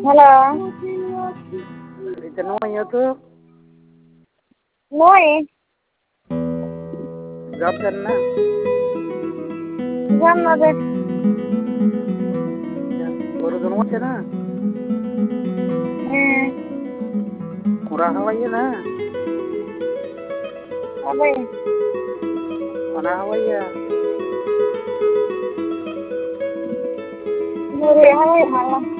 Halo. Itu namanya tuh Moi. job करना Jam na de. guru dono আছে না ওরা হওয়াই না Abe. ওরা হওয়াই Muri hai hala.